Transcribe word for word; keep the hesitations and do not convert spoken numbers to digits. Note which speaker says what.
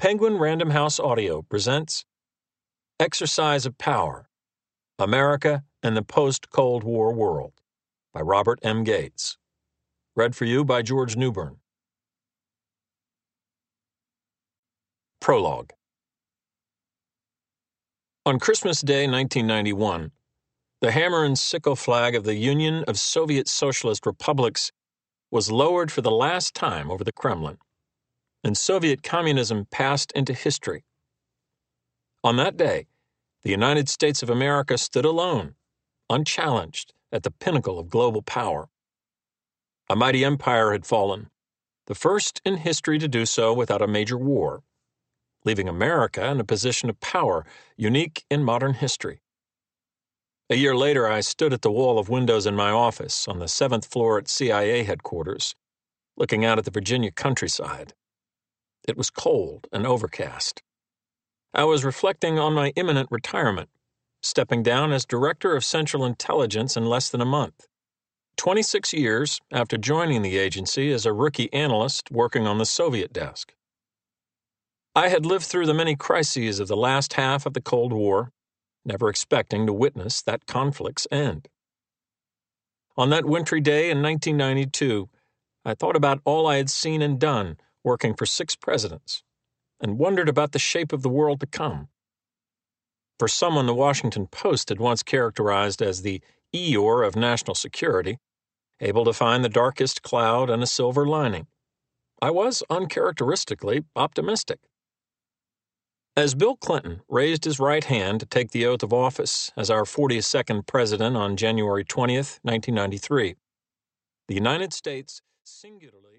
Speaker 1: Penguin Random House Audio presents Exercise of Power, America and the Post-Cold War World by Robert M. Gates. Read for you by George Newbern. Prologue. On Christmas Day nineteen ninety-one, the hammer and sickle flag of the Union of Soviet Socialist Republics was lowered for the last time over the Kremlin, and Soviet communism passed into history. On that day, the United States of America stood alone, unchallenged, at the pinnacle of global power. A mighty empire had fallen, the first in history to do so without a major war, leaving America in a position of power unique in modern history. A year later, I stood at the wall of windows in my office on the seventh floor at C I A headquarters, looking out at the Virginia countryside. It was cold and overcast. I was reflecting on my imminent retirement, stepping down as Director of Central Intelligence in less than a month, twenty-six years after joining the agency as a rookie analyst working on the Soviet desk. I had lived through the many crises of the last half of the Cold War, never expecting to witness that conflict's end. On that wintry day in nineteen ninety-two, I thought about all I had seen and done working for six presidents, and wondered about the shape of the world to come. For someone the Washington Post had once characterized as the Eeyore of national security, able to find the darkest cloud and a silver lining, I was uncharacteristically optimistic. As Bill Clinton raised his right hand to take the oath of office as our forty-second president on January twentieth, nineteen ninety-three, the United States singularly